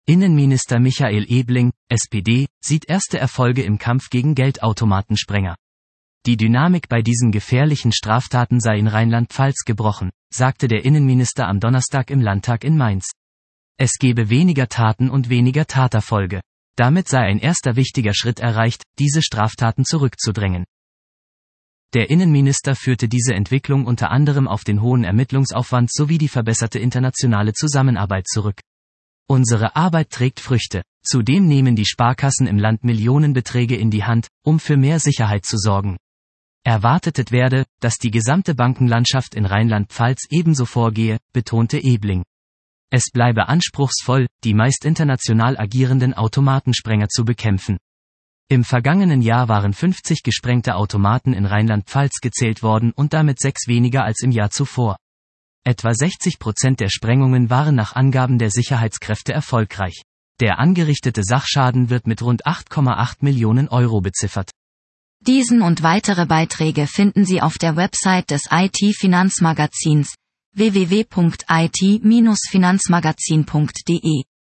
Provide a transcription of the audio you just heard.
Innenminister Michael Ebling, SPD, sieht erste Erfolge im Kampf gegen Geldautomatensprenger. Die Dynamik bei diesen gefährlichen Straftaten sei in Rheinland-Pfalz gebrochen, sagte der Innenminister am Donnerstag im Landtag in Mainz. Es gebe weniger Taten und weniger Taterfolge. Damit sei ein erster wichtiger Schritt erreicht, diese Straftaten zurückzudrängen. Der Innenminister führte diese Entwicklung unter anderem auf den hohen Ermittlungsaufwand sowie die verbesserte internationale Zusammenarbeit zurück. Unsere Arbeit trägt Früchte. Zudem nehmen die Sparkassen im Land Millionenbeträge in die Hand, um für mehr Sicherheit zu sorgen. Erwartet werde, dass die gesamte Bankenlandschaft in Rheinland-Pfalz ebenso vorgehe, betonte Ebling. Es bleibe anspruchsvoll, die meist international agierenden Automatensprenger zu bekämpfen. Im vergangenen Jahr waren 50 gesprengte Automaten in Rheinland-Pfalz gezählt worden und damit 6 weniger als im Jahr zuvor. Etwa 60% der Sprengungen waren nach Angaben der Sicherheitskräfte erfolgreich. Der angerichtete Sachschaden wird mit rund 8,8 Millionen Euro beziffert. Diesen und weitere Beiträge finden Sie auf der Website des IT-Finanzmagazins www.it-finanzmagazin.de.